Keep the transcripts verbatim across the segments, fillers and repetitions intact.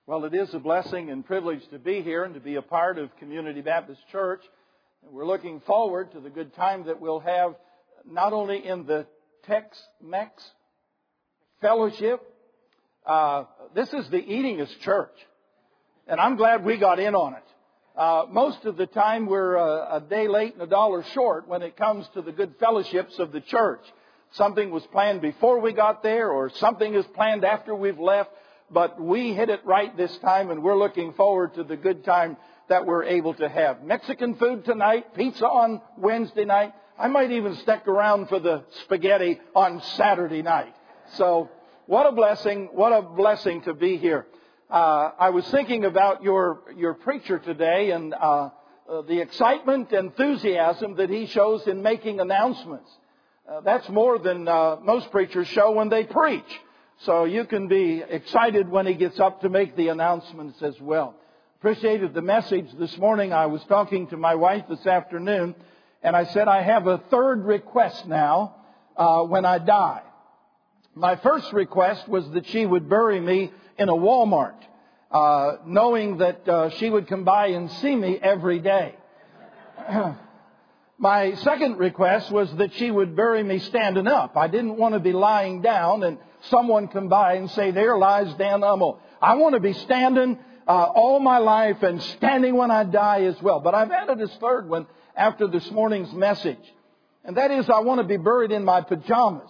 Well, it is a blessing and privilege to be here and to be a part of Community Baptist Church. And we're looking forward to the good time that we'll have not only in the Tex-Mex Fellowship. Uh, this is the eatingest church, and I'm glad we got in on it. Uh, most of the time we're a, a day late and a dollar short when it comes to the good fellowships of the church. Something was planned before we got there, or something is planned after we've left. But we hit it right this time, and we're looking forward to the good time that we're able to have. Mexican food tonight, pizza on Wednesday night. I might even stick around for the spaghetti on Saturday night. So what a blessing, what a blessing to be here. Uh, I was thinking about your, your preacher today and uh, uh, the excitement, enthusiasm that he shows in making announcements. Uh, that's more than uh, most preachers show when they preach. So you can be excited when he gets up to make the announcements as well. Appreciated the message this morning. I was talking to my wife this afternoon, and I said I have a third request now uh, when I die. My first request was that she would bury me in a Walmart, uh, knowing that uh, she would come by and see me every day. My second request was that she would bury me standing up. I didn't want to be lying down and someone come by and say, "There lies Dan Hummel." I want to be standing uh, all my life and standing when I die as well. But I've added this third one after this morning's message. And that is, I want to be buried in my pajamas.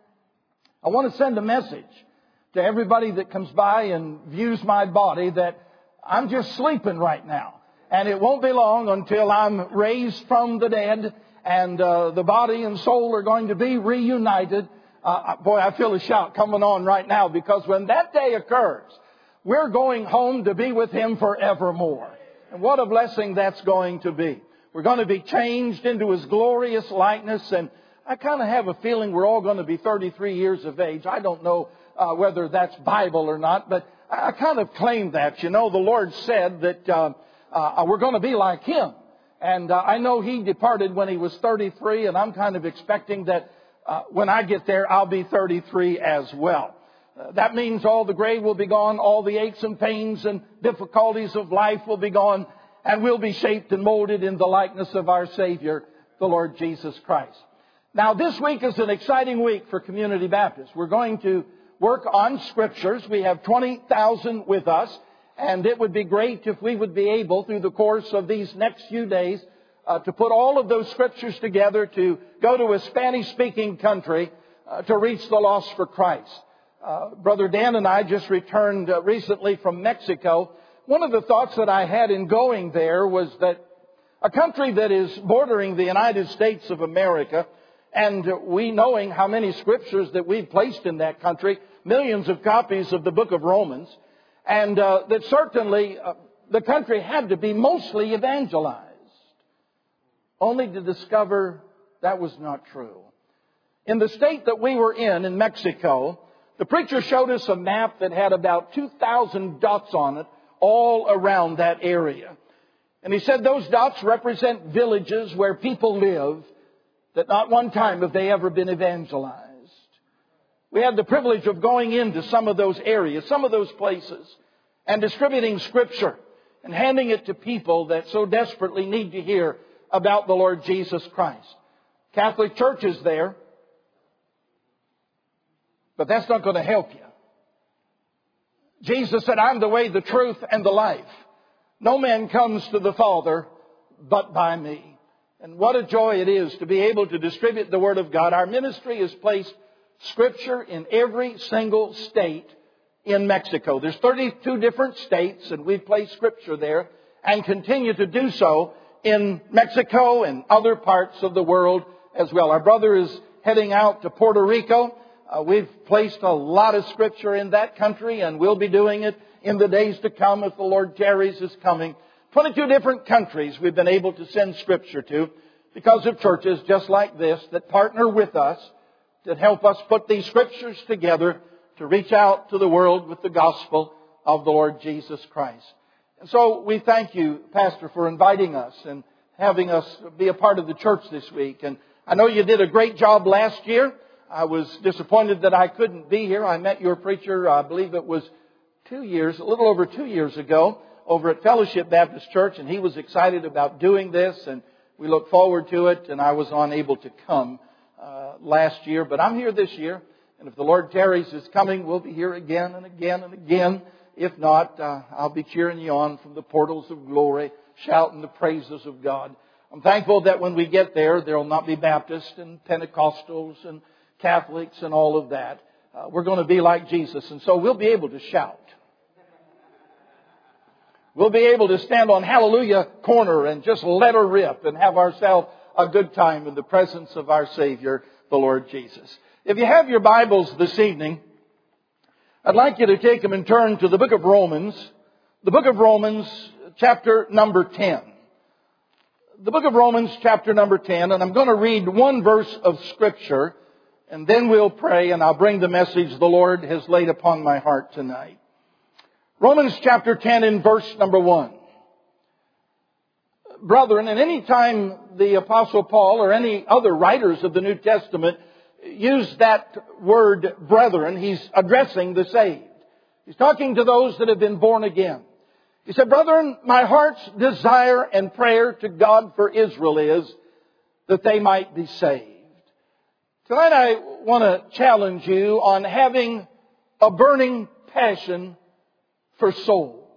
I want to send a message to everybody that comes by and views my body that I'm just sleeping right now. And it won't be long until I'm raised from the dead and uh, the body and soul are going to be reunited. Uh, boy, I feel a shout coming on right now, because when that day occurs, we're going home to be with Him forevermore. And what a blessing that's going to be. We're going to be changed into His glorious likeness, and I kind of have a feeling we're all going to be thirty-three years of age. I don't know uh, whether that's Bible or not, but I kind of claim that. You know, the Lord said that uh, uh, we're going to be like Him. And uh, I know He departed when He was thirty-three, and I'm kind of expecting that Uh, when I get there, I'll be thirty-three as well. Uh, that means all the gray will be gone, all the aches and pains and difficulties of life will be gone, and we'll be shaped and molded in the likeness of our Savior, the Lord Jesus Christ. Now, this week is an exciting week for Community Baptist. We're going to work on Scriptures. We have twenty thousand with us, and it would be great if we would be able, through the course of these next few days, Uh, to put all of those Scriptures together to go to a Spanish-speaking country uh, to reach the lost for Christ. Uh, Brother Dan and I just returned uh, recently from Mexico. One of the thoughts that I had in going there was that a country that is bordering the United States of America, and we knowing how many Scriptures that we've placed in that country, millions of copies of the book of Romans, and uh, that certainly uh, the country had to be mostly evangelized. Only to discover that was not true. In the state that we were in, in Mexico, the preacher showed us a map that had about two thousand dots on it all around that area. And he said those dots represent villages where people live that not one time have they ever been evangelized. We had the privilege of going into some of those areas, some of those places, and distributing Scripture and handing it to people that so desperately need to hear about the Lord Jesus Christ. Catholic churches there, but that's not going to help you. Jesus said, "I'm the way, the truth, and the life. No man comes to the Father but by me." And what a joy it is to be able to distribute the Word of God. Our ministry has placed Scripture in every single state in Mexico. There's thirty-two different states, and we've placed Scripture there and continue to do so in Mexico and other parts of the world as well. Our brother is heading out to Puerto Rico. Uh, we've placed a lot of Scripture in that country, and we'll be doing it in the days to come if the Lord tarries is coming. twenty-two different countries we've been able to send Scripture to because of churches just like this that partner with us to help us put these Scriptures together to reach out to the world with the gospel of the Lord Jesus Christ. And so we thank you, Pastor, for inviting us and having us be a part of the church this week. And I know you did a great job last year. I was disappointed that I couldn't be here. I met your preacher, I believe it was two years, a little over two years ago, over at Fellowship Baptist Church, and he was excited about doing this, and we look forward to it, and I was unable to come uh, last year, but I'm here this year, and if the Lord tarries is coming, we'll be here again and again and again. If not, uh, I'll be cheering you on from the portals of glory, shouting the praises of God. I'm thankful that when we get there, there will not be Baptists and Pentecostals and Catholics and all of that. Uh, we're going to be like Jesus, and so we'll be able to shout. We'll be able to stand on Hallelujah Corner and just let her rip and have ourselves a good time in the presence of our Savior, the Lord Jesus. If you have your Bibles this evening, I'd like you to take them and turn to the book of Romans, the book of Romans, chapter number ten. The book of Romans, chapter number ten, and I'm going to read one verse of Scripture, and then we'll pray, and I'll bring the message the Lord has laid upon my heart tonight. Romans chapter ten in verse number one. Brethren, and any time the Apostle Paul or any other writers of the New Testament use that word brethren, he's addressing the saved. He's talking to those that have been born again. He said, brethren, my heart's desire and prayer to God for Israel is that they might be saved. Tonight I want to challenge you on having a burning passion for souls.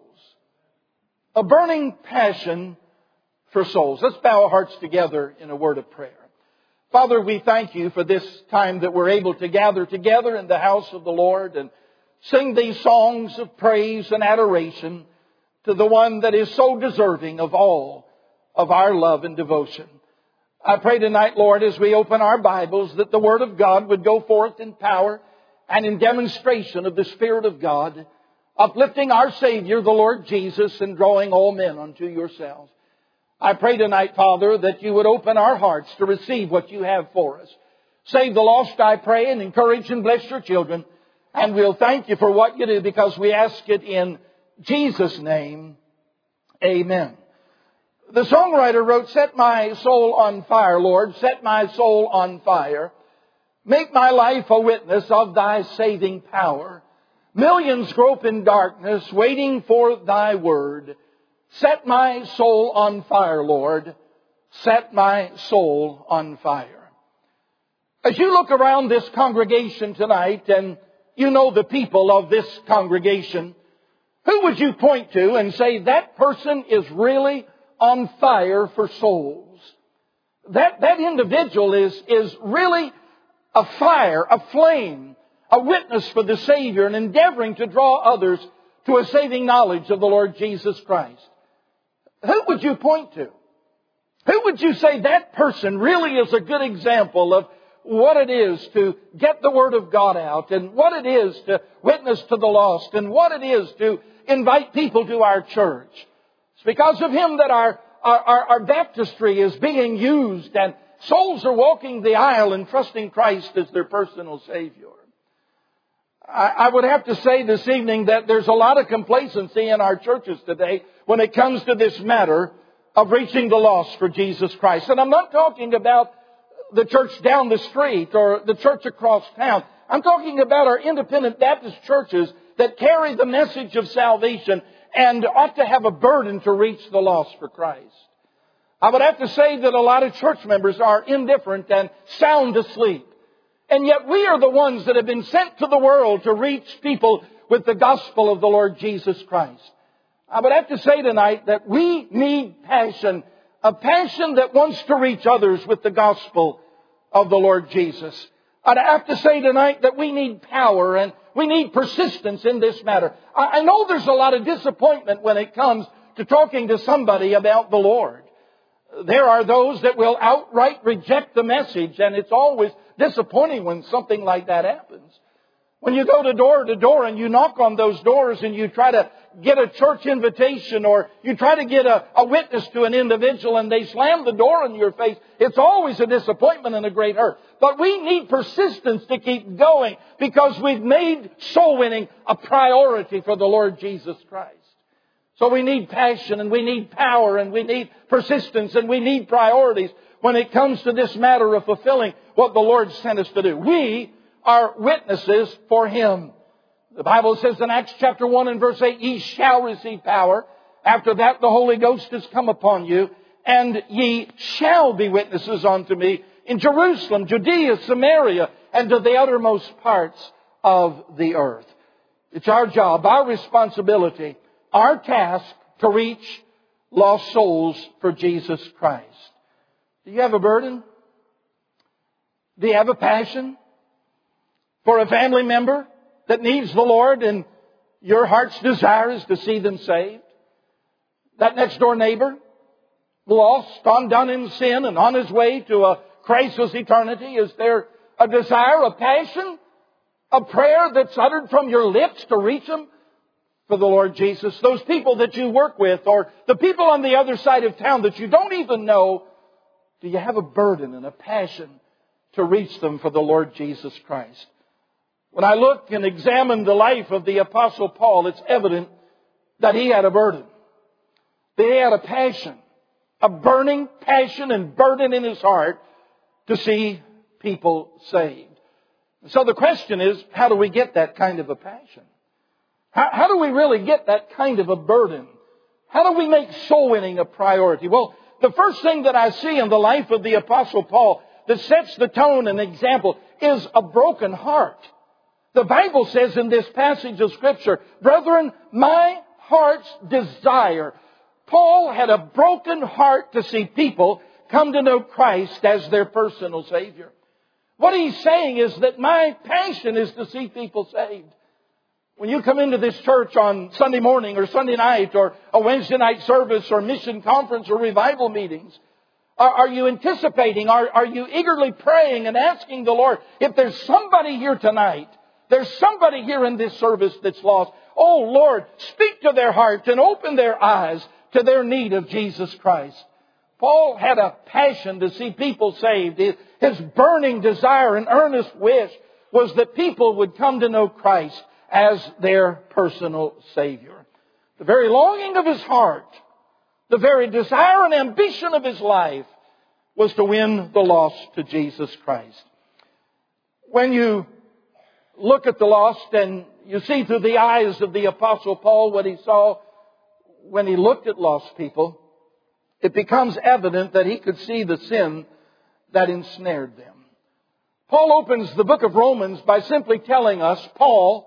A burning passion for souls. Let's bow our hearts together in a word of prayer. Father, we thank you for this time that we're able to gather together in the house of the Lord and sing these songs of praise and adoration to the one that is so deserving of all of our love and devotion. I pray tonight, Lord, as we open our Bibles, that the Word of God would go forth in power and in demonstration of the Spirit of God, uplifting our Savior, the Lord Jesus, and drawing all men unto yourselves. I pray tonight, Father, that you would open our hearts to receive what you have for us. Save the lost, I pray, and encourage and bless your children. And we'll thank you for what you do because we ask it in Jesus' name. Amen. The songwriter wrote, set my soul on fire, Lord, set my soul on fire. Make my life a witness of thy saving power. Millions grope in darkness, waiting for thy word. Set my soul on fire, Lord. Set my soul on fire. As you look around this congregation tonight, and you know the people of this congregation, who would you point to and say that person is really on fire for souls? That, that individual is, is really a fire, a flame, a witness for the Savior and endeavoring to draw others to a saving knowledge of the Lord Jesus Christ. Who would you point to? Who would you say that person really is a good example of what it is to get the Word of God out and what it is to witness to the lost and what it is to invite people to our church? It's because of him that our, our, our baptistry is being used and souls are walking the aisle and trusting Christ as their personal Savior. I would have to say this evening that there's a lot of complacency in our churches today when it comes to this matter of reaching the lost for Jesus Christ. And I'm not talking about the church down the street or the church across town. I'm talking about our independent Baptist churches that carry the message of salvation and ought to have a burden to reach the lost for Christ. I would have to say that a lot of church members are indifferent and sound asleep. And yet we are the ones that have been sent to the world to reach people with the gospel of the Lord Jesus Christ. I would have to say tonight that we need passion, a passion that wants to reach others with the gospel of the Lord Jesus. I'd have to say tonight that we need power and we need persistence in this matter. I know there's a lot of disappointment when it comes to talking to somebody about the Lord. There are those that will outright reject the message, and it's always disappointing when something like that happens. When you go to door to door and you knock on those doors and you try to get a church invitation or you try to get a, a witness to an individual and they slam the door in your face, it's always a disappointment and a great hurt. But we need persistence to keep going because we've made soul winning a priority for the Lord Jesus Christ. So we need passion and we need power and we need persistence and we need priorities when it comes to this matter of fulfilling what the Lord sent us to do. We are witnesses for Him. The Bible says in Acts chapter one and verse eight, ye shall receive power. After that, the Holy Ghost has come upon you, and ye shall be witnesses unto me in Jerusalem, Judea, Samaria, and to the uttermost parts of the earth. It's our job, our responsibility, our task to reach lost souls for Jesus Christ. Do you have a burden? Do you have a passion for a family member that needs the Lord and your heart's desire is to see them saved? That next door neighbor, lost, undone in sin and on his way to a Christless eternity, is there a desire, a passion, a prayer that's uttered from your lips to reach them for the Lord Jesus? Those people that you work with or the people on the other side of town that you don't even know, do you have a burden and a passion to reach them for the Lord Jesus Christ? When I look and examine the life of the Apostle Paul, it's evident that he had a burden. That he had a passion, a burning passion and burden in his heart to see people saved. So the question is, how do we get that kind of a passion? How, how do we really get that kind of a burden? How do we make soul winning a priority? Well, the first thing that I see in the life of the Apostle Paul that sets the tone and example is a broken heart. The Bible says in this passage of Scripture, brethren, my heart's desire. Paul had a broken heart to see people come to know Christ as their personal Savior. What he's saying is that my passion is to see people saved. When you come into this church on Sunday morning or Sunday night or a Wednesday night service or mission conference or revival meetings, are, are you anticipating, are, are you eagerly praying and asking the Lord, if there's somebody here tonight, there's somebody here in this service that's lost, oh Lord, speak to their hearts and open their eyes to their need of Jesus Christ. Paul had a passion to see people saved. His burning desire and earnest wish was that people would come to know Christ as their personal Savior. The very longing of his heart, the very desire and ambition of his life was to win the lost to Jesus Christ. When you look at the lost and you see through the eyes of the Apostle Paul what he saw when he looked at lost people, it becomes evident that he could see the sin that ensnared them. Paul opens the book of Romans by simply telling us, Paul,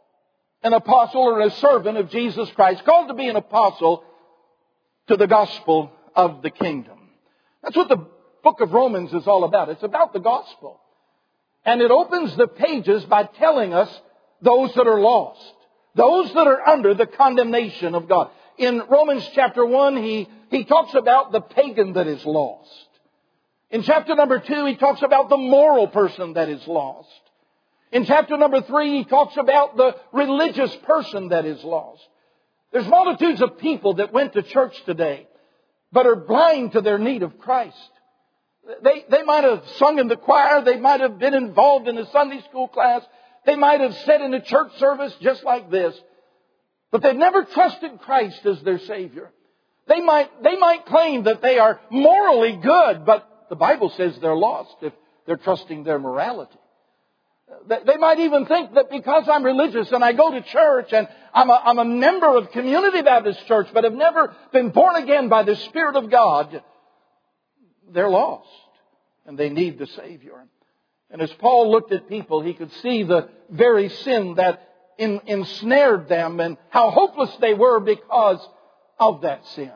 an apostle or a servant of Jesus Christ, called to be an apostle to the gospel of the kingdom. That's what the book of Romans is all about. It's about the gospel. And it opens the pages by telling us those that are lost, those that are under the condemnation of God. In Romans chapter one, he, he talks about the pagan that is lost. In chapter number two, he talks about the moral person that is lost. In chapter number three, he talks about the religious person that is lost. There's multitudes of people that went to church today, but are blind to their need of Christ. They, they might have sung in the choir. They might have been involved in a Sunday school class. They might have sat in a church service just like this. But they've never trusted Christ as their Savior. They might, they might claim that they are morally good, but the Bible says they're lost if they're trusting their morality. They might even think that because I'm religious and I go to church and I'm a, I'm a member of Community Baptist Church, but have never been born again by the Spirit of God, they're lost and they need the Savior. And as Paul looked at people, he could see the very sin that in, ensnared them and how hopeless they were because of that sin.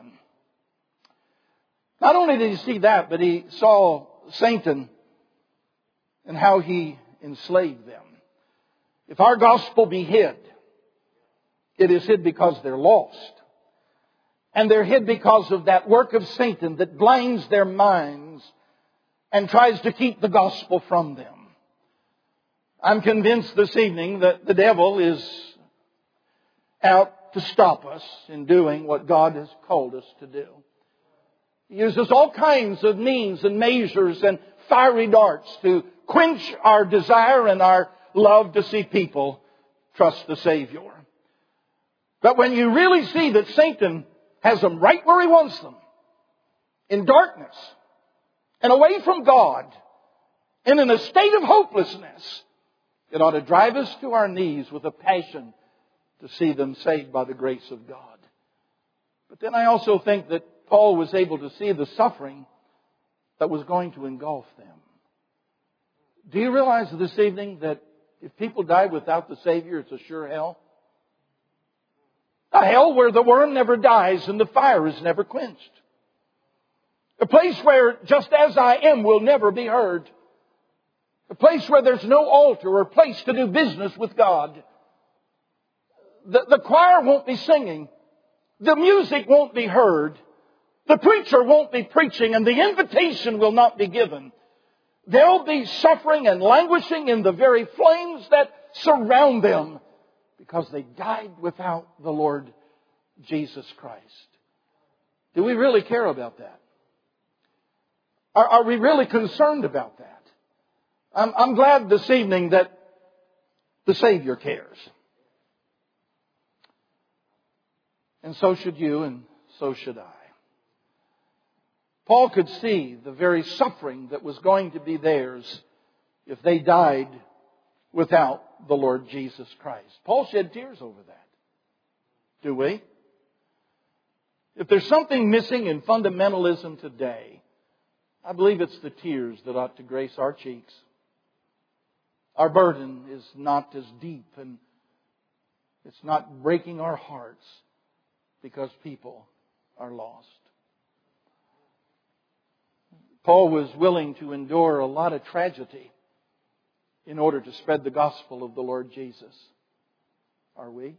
Not only did he see that, but he saw Satan and how he enslaved them. If our gospel be hid, it is hid because they're lost. And they're hid because of that work of Satan that blinds their minds and tries to keep the gospel from them. I'm convinced this evening that the devil is out to stop us in doing what God has called us to do. He uses all kinds of means and measures and fiery darts to quench our desire and our love to see people trust the Savior. But when you really see that Satan has them right where he wants them, in darkness and away from God and in a state of hopelessness, It ought to drive us to our knees with a passion to see them saved by the grace of God. But then I also think that Paul was able to see the suffering that was going to engulf them. Do you realize this evening that if people die without the Savior, it's a sure hell? A hell where the worm never dies and the fire is never quenched. A place where just as I am will never be heard. A place where there's no altar or place to do business with God. The, the choir won't be singing. The music won't be heard. The preacher won't be preaching, and the invitation will not be given. They'll be suffering and languishing in the very flames that surround them because they died without the Lord Jesus Christ. Do we really care about that? Are, are we really concerned about that? I'm, I'm glad this evening that the Savior cares. And so should you, and so should I. Paul could see the very suffering that was going to be theirs if they died without the Lord Jesus Christ. Paul shed tears over that. Do we? If there's something missing in fundamentalism today, I believe it's the tears that ought to grace our cheeks. Our burden is not as deep, and it's not breaking our hearts because people are lost. Paul was willing to endure a lot of tragedy in order to spread the gospel of the Lord Jesus. Are we?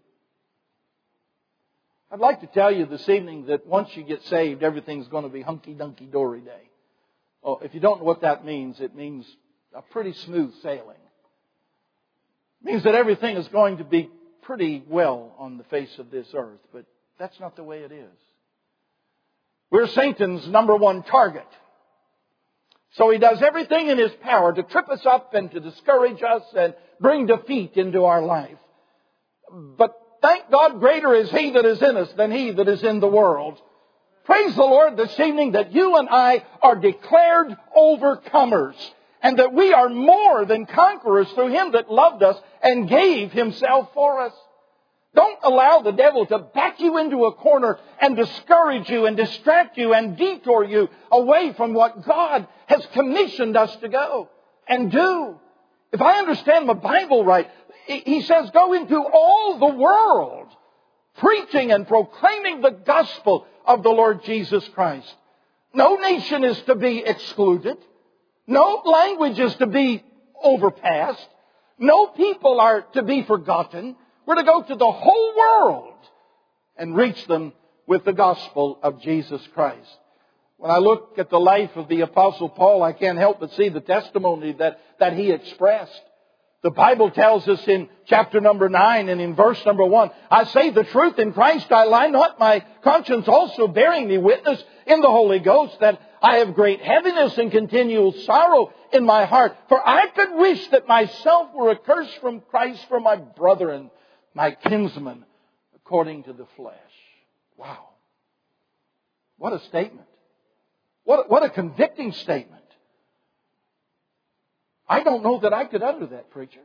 I'd like to tell you this evening that once you get saved, everything's going to be hunky-dunky dory day. Oh, if you don't know what that means, it means a pretty smooth sailing. It means that everything is going to be pretty well on the face of this earth, but that's not the way it is. We're Satan's number one target. So he does everything in his power to trip us up and to discourage us and bring defeat into our life. But thank God, greater is He that is in us than he that is in the world. Praise the Lord this evening that you and I are declared overcomers, and that we are more than conquerors through Him that loved us and gave Himself for us. Don't allow the devil to back you into a corner and discourage you and distract you and detour you away from what God has commissioned us to go and do. If I understand the Bible right, He says go into all the world preaching and proclaiming the gospel of the Lord Jesus Christ. No nation is to be excluded. No language is to be overpassed. No people are to be forgotten. We're to go to the whole world and reach them with the gospel of Jesus Christ. When I look at the life of the Apostle Paul, I can't help but see the testimony that, that he expressed. The Bible tells us in chapter number nine and in verse number one, I say the truth in Christ, I lie not, my conscience also bearing me witness in the Holy Ghost that I have great heaviness and continual sorrow in my heart. For I could wish that myself were accursed from Christ for my brethren, my kinsmen, according to the flesh. Wow. What a statement. What, what a convicting statement. I don't know that I could utter that, preacher.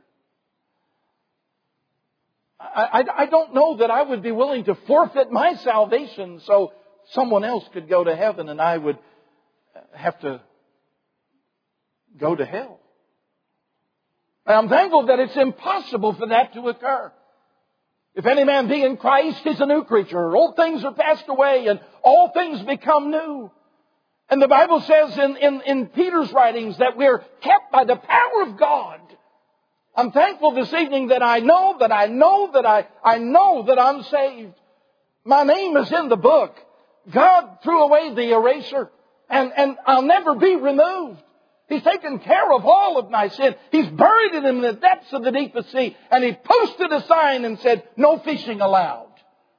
I, I, I don't know that I would be willing to forfeit my salvation so someone else could go to heaven and I would have to go to hell. And I'm thankful that it's impossible for that to occur. If any man be in Christ, he's a new creature. Old things are passed away and all things become new. And the Bible says in, in, in Peter's writings that we're kept by the power of God. I'm thankful this evening that I know that I know that I, I know that I'm saved. My name is in the book. God threw away the eraser and, and I'll never be removed. He's taken care of all of my sin. He's buried it in the depths of the deepest sea. And He posted a sign and said, no fishing allowed.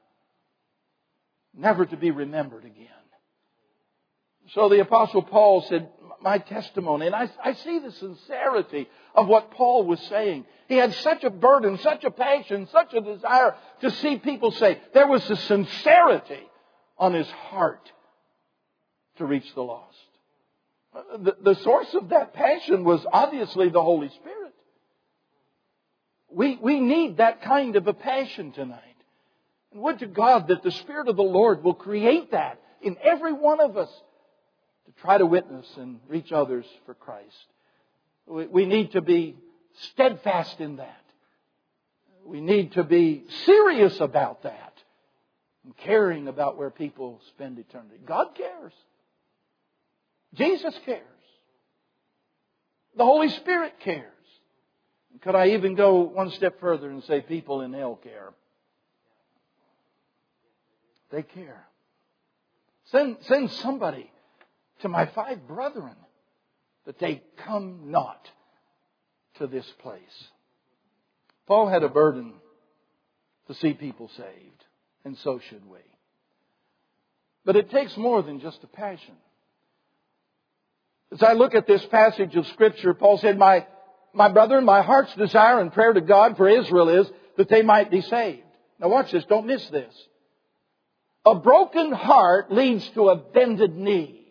Never to be remembered again. So the Apostle Paul said, my testimony, and I, I see the sincerity of what Paul was saying. He had such a burden, such a passion, such a desire to see people saved. There was a sincerity on his heart to reach the lost. The, the source of that passion was obviously the Holy Spirit. We, we need that kind of a passion tonight. And would to God that the Spirit of the Lord will create that in every one of us to try to witness and reach others for Christ. We, we need to be steadfast in that. We need to be serious about that and caring about where people spend eternity. God cares. Jesus cares. The Holy Spirit cares. Could I even go one step further and say people in hell care? They care. Send, send somebody to my five brethren that they come not to this place. Paul had a burden to see people saved, and so should we. But it takes more than just a passion. As I look at this passage of Scripture, Paul said, My, my brethren, my heart's desire and prayer to God for Israel is that they might be saved. Now watch this, don't miss this. A broken heart leads to a bended knee.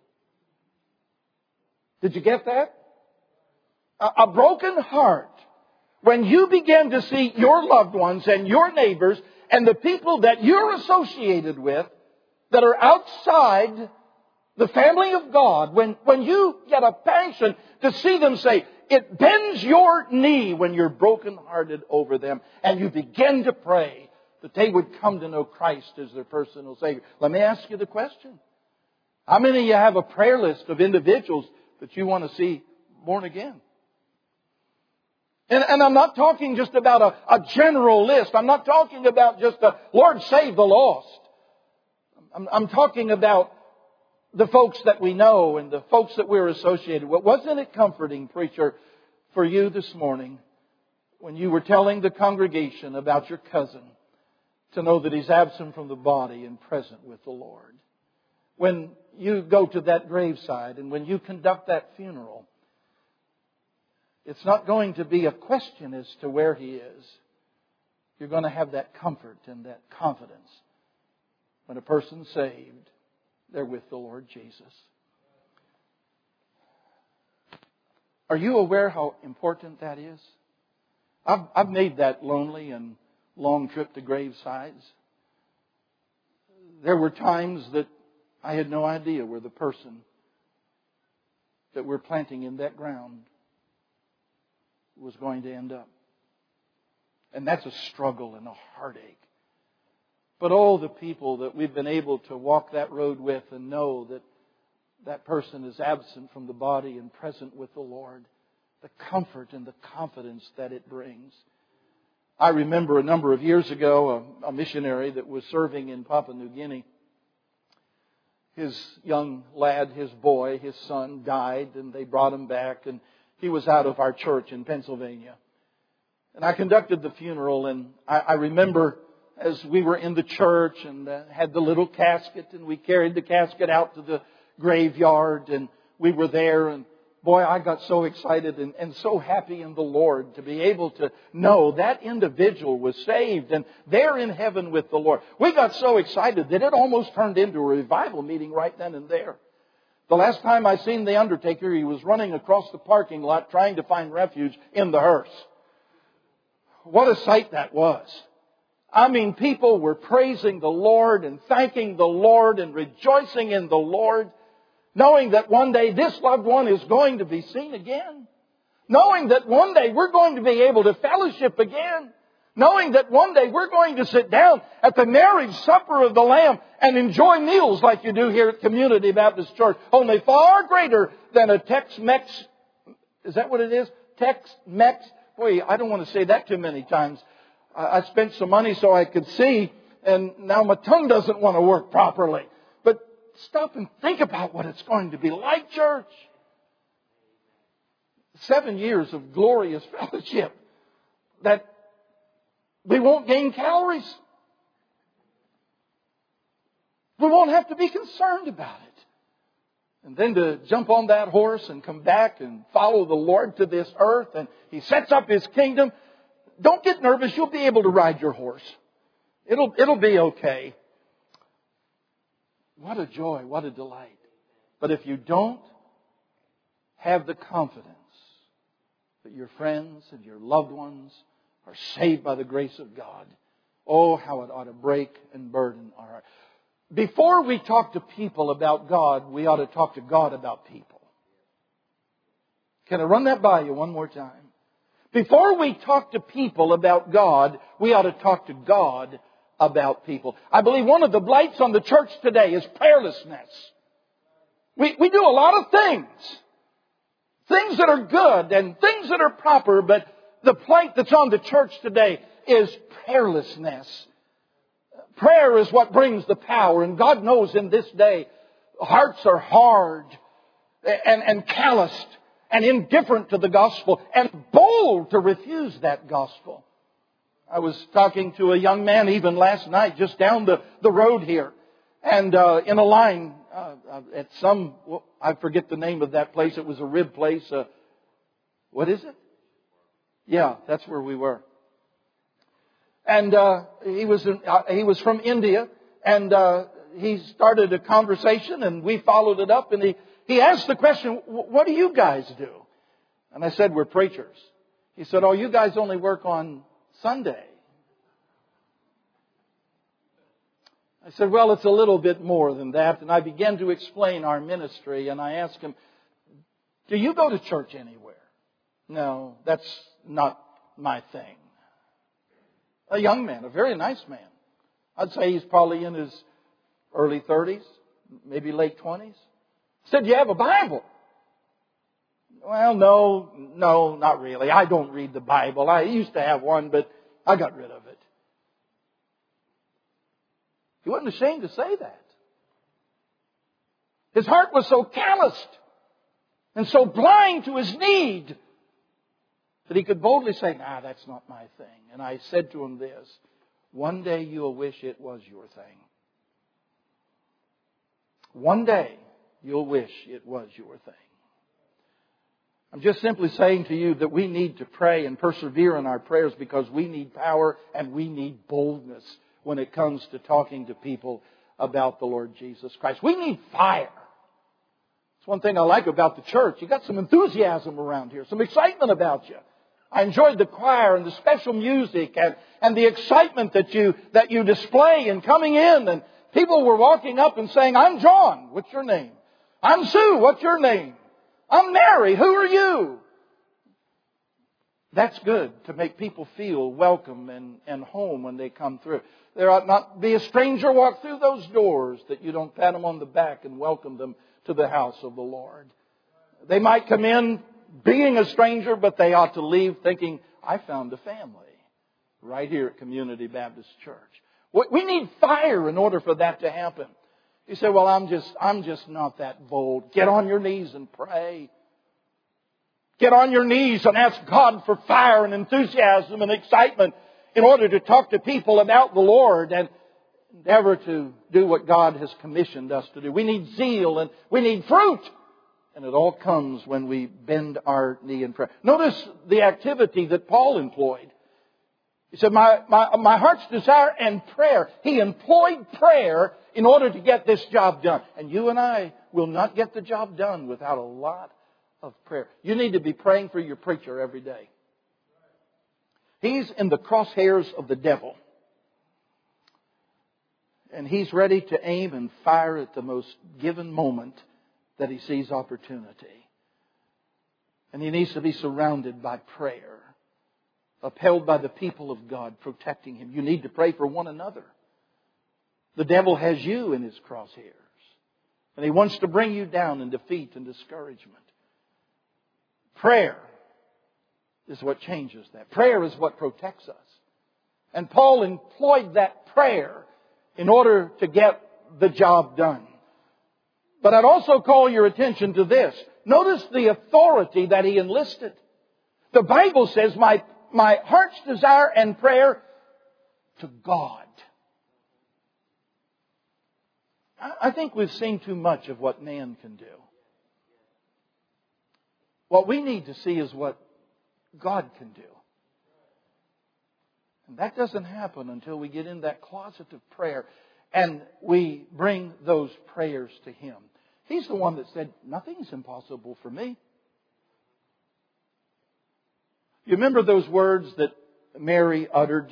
Did you get that? A, a broken heart. When you begin to see your loved ones and your neighbors and the people that you're associated with that are outside the family of God, when, when you get a passion to see them say, it bends your knee when you're brokenhearted over them and you begin to pray that they would come to know Christ as their personal Savior. Let me ask you the question. How many of you have a prayer list of individuals that you want to see born again? And, and I'm not talking just about a, a general list. I'm not talking about just a Lord save the lost. I'm, I'm talking about the folks that we know and the folks that we're associated with. Wasn't it comforting, preacher, for you this morning when you were telling the congregation about your cousin to know that he's absent from the body and present with the Lord? When you go to that graveside and when you conduct that funeral, it's not going to be a question as to where he is. You're going to have that comfort and that confidence. When a person's saved, they're with the Lord Jesus. Are you aware how important that is? I've, I've made that lonely and long trip to gravesides. There were times that I had no idea where the person that we're planting in that ground was going to end up. And that's a struggle and a heartache. But all the people that we've been able to walk that road with and know that that person is absent from the body and present with the Lord, the comfort and the confidence that it brings. I remember a number of years ago, a, a missionary that was serving in Papua New Guinea. His young lad, his boy, his son died, and they brought him back, and he was out of our church in Pennsylvania. And I conducted the funeral, and I, I remember as we were in the church and uh, had the little casket, and we carried the casket out to the graveyard, and we were there, and boy, I got so excited and, and so happy in the Lord to be able to know that individual was saved and they're in heaven with the Lord. We got so excited that it almost turned into a revival meeting right then and there. The last time I seen the undertaker, he was running across the parking lot trying to find refuge in the hearse. What a sight that was. I mean, people were praising the Lord and thanking the Lord and rejoicing in the Lord, knowing that one day this loved one is going to be seen again. Knowing that one day we're going to be able to fellowship again. Knowing that one day we're going to sit down at the marriage supper of the Lamb and enjoy meals like you do here at Community Baptist Church. Only far greater than a Tex-Mex. Is that what it is? Tex-Mex. Boy, I don't want to say that too many times. I spent some money so I could see, and now my tongue doesn't want to work properly. But stop and think about what it's going to be like, church. Seven years of glorious fellowship that we won't gain calories. We won't have to be concerned about it. And then to jump on that horse and come back and follow the Lord to this earth, and He sets up His kingdom. Don't get nervous. You'll be able to ride your horse. It'll, it'll be okay. What a joy. What a delight. But if you don't have the confidence that your friends and your loved ones are saved by the grace of God. Oh, how it ought to break and burden our heart. Before we talk to people about God, we ought to talk to God about people. Can I run that by you one more time? Before we talk to people about God, we ought to talk to God about people. I believe one of the blights on the church today is prayerlessness. We, we do a lot of things. Things that are good and things that are proper, but the plight that's on the church today is prayerlessness. Prayer is what brings the power. And God knows in this day, hearts are hard and, and calloused and indifferent to the gospel and bold to refuse that gospel. I was talking to a young man even last night just down the, the road here. And uh, in a line uh, at some, well, I forget the name of that place. It was a rib place. Uh, what is it? Yeah, that's where we were. And uh, he was in, uh, he was from India, and uh, he started a conversation, and we followed it up. And he, he asked the question, "What do you guys do?" And I said, "We're preachers." He said, "Oh, you guys only work on Sunday." I said, "Well, it's a little bit more than that." And I began to explain our ministry, and I asked him, "Do you go to church anywhere?" "No, that's not my thing." A young man, a very nice man. I'd say he's probably in his early thirties, maybe late twenties. I said, "Do you have a Bible?" "Well, no, no, not really. I don't read the Bible. I used to have one, but I got rid of it." He wasn't ashamed to say that. His heart was so calloused and so blind to his need that he could boldly say, "Nah, that's not my thing." And I said to him this, "One day you'll wish it was your thing. One day you'll wish it was your thing." I'm just simply saying to you that we need to pray and persevere in our prayers because we need power and we need boldness when it comes to talking to people about the Lord Jesus Christ. We need fire. It's one thing I like about the church. You got some enthusiasm around here, some excitement about you. I enjoyed the choir and the special music and, and the excitement that you, that you display in coming in. And people were walking up and saying, "I'm John. What's your name? I'm Sue. What's your name? I'm Mary. Who are you?" That's good to make people feel welcome and, and home when they come through. There ought not be a stranger walk through those doors that you don't pat them on the back and welcome them to the house of the Lord. They might come in being a stranger, but they ought to leave thinking, "I found a family right here at Community Baptist Church." We need fire in order for that to happen. You say, "Well, I'm just, I'm just not that bold." Get on your knees and pray. Get on your knees and ask God for fire and enthusiasm and excitement in order to talk to people about the Lord and endeavor to do what God has commissioned us to do. We need zeal and we need fruit. And it all comes when we bend our knee in prayer. Notice the activity that Paul employed. He said, my, my, my heart's desire and prayer. He employed prayer in order to get this job done. And you and I will not get the job done without a lot of prayer. You need to be praying for your preacher every day. He's in the crosshairs of the devil. And he's ready to aim and fire at the most given moment that he sees opportunity. And he needs to be surrounded by prayer, upheld by the people of God protecting him. You need to pray for one another. The devil has you in his crosshairs. And he wants to bring you down in defeat and discouragement. Prayer is what changes that. Prayer is what protects us. And Paul employed that prayer in order to get the job done. But I'd also call your attention to this. Notice the authority that he enlisted. The Bible says, my, my heart's desire and prayer to God. I, I think we've seen too much of what man can do. What we need to see is what God can do. And that doesn't happen until we get in that closet of prayer and we bring those prayers to Him. He's the one that said, "Nothing's impossible for me." You remember those words that Mary uttered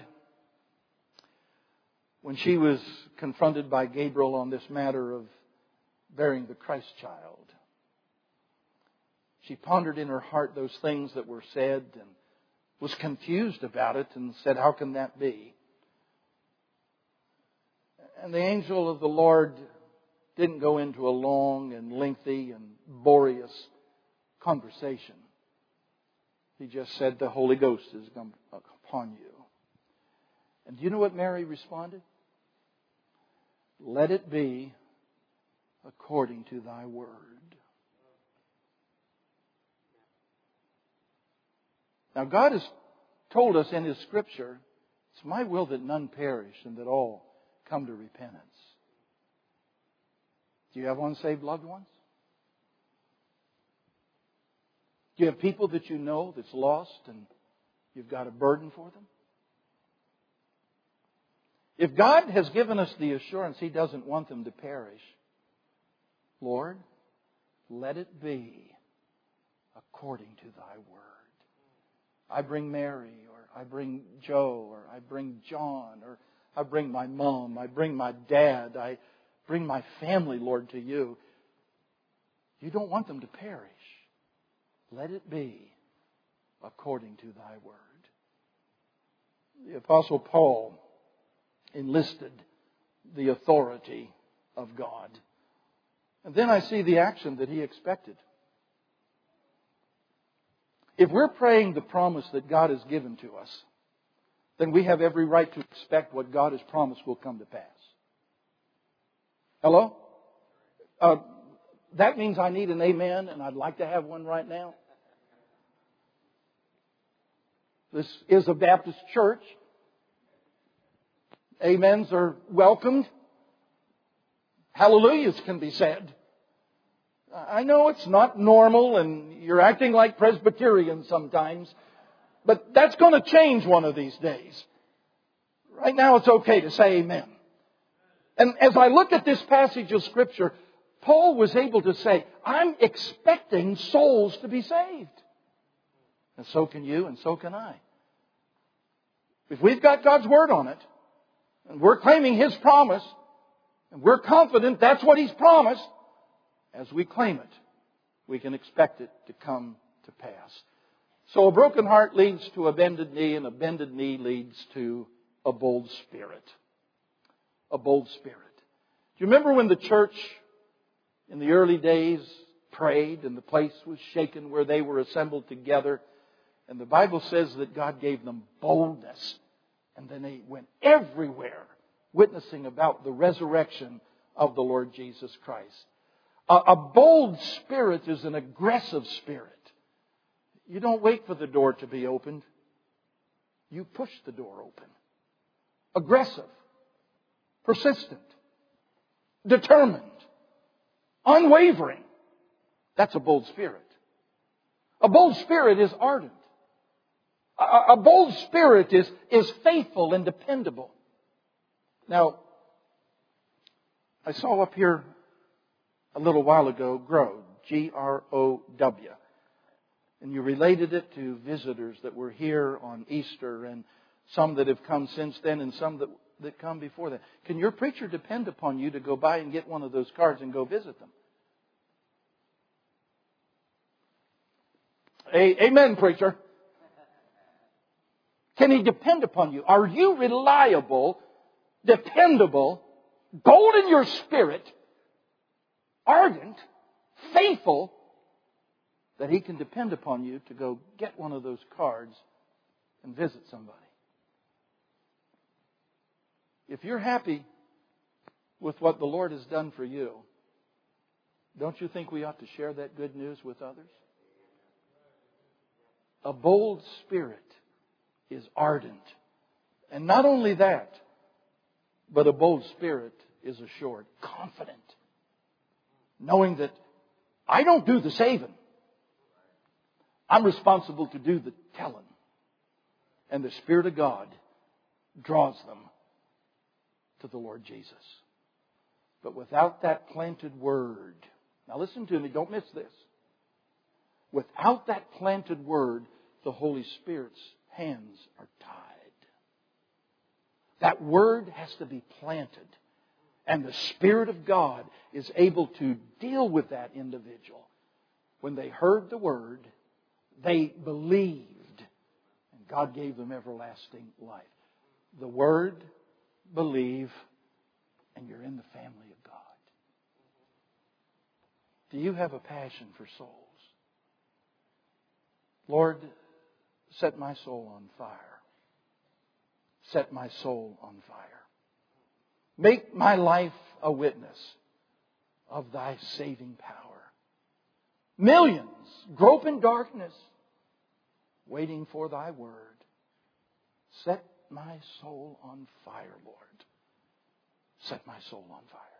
when she was confronted by Gabriel on this matter of bearing the Christ child. She pondered in her heart those things that were said and was confused about it and said, how can that be? And the angel of the Lord didn't go into a long and lengthy and laborious conversation. He just said, the Holy Ghost is upon you. And do you know what Mary responded? Let it be according to thy word. Now God has told us in His Scripture, it's my will that none perish and that all come to repentance. Do you have unsaved loved ones? Do you have people that you know that's lost and you've got a burden for them? If God has given us the assurance He doesn't want them to perish, Lord, let it be according to thy word. I bring Mary, or I bring Joe, or I bring John, or I bring my mom, I bring my dad, I bring my family, Lord, to you. You don't want them to perish. Let it be according to thy word. The Apostle Paul enlisted the authority of God. And then I see the action that he expected. If we're praying the promise that God has given to us, then we have every right to expect what God has promised will come to pass. Hello? Uh, that means I need an amen, and I'd like to have one right now. This is a Baptist church. Amens are welcomed. Hallelujahs can be said. I know it's not normal and you're acting like Presbyterians sometimes, but that's going to change one of these days. Right now it's okay to say amen. And as I look at this passage of Scripture, Paul was able to say, I'm expecting souls to be saved. And so can you and so can I. If we've got God's Word on it, and we're claiming His promise, and we're confident that's what He's promised, as we claim it, we can expect it to come to pass. So a broken heart leads to a bended knee, and a bended knee leads to a bold spirit. A bold spirit. Do you remember when the church in the early days prayed and the place was shaken where they were assembled together? And the Bible says that God gave them boldness. And then they went everywhere witnessing about the resurrection of the Lord Jesus Christ. A, a bold spirit is an aggressive spirit. You don't wait for the door to be opened. You push the door open. Aggressive. Persistent. Determined. Unwavering. That's a bold spirit. A bold spirit is ardent. A, a bold spirit is, is faithful and dependable. Now, I saw up here a little while ago, grow, G R O W. And you related it to visitors that were here on Easter and some that have come since then and some that, that come before that. Can your preacher depend upon you to go by and get one of those cards and go visit them? A- Amen, preacher. Can he depend upon you? Are you reliable, dependable, bold in your spirit, ardent, faithful, that he can depend upon you to go get one of those cards and visit somebody? If you're happy with what the Lord has done for you, don't you think we ought to share that good news with others? A bold spirit is ardent. And not only that, but a bold spirit is assured, confident, knowing that I don't do the saving. I'm responsible to do the telling. And the Spirit of God draws them to the Lord Jesus. But without that planted word, now listen to me, don't miss this. Without that planted word, the Holy Spirit's hands are tied. That Word has to be planted. And the Spirit of God is able to deal with that individual. When they heard the Word, they believed. And God gave them everlasting life. The Word, believe, and you're in the family of God. Do you have a passion for souls? Lord, set my soul on fire. Set my soul on fire. Make my life a witness of Thy saving power. Millions grope in darkness, waiting for Thy word. Set my soul on fire, Lord. Set my soul on fire.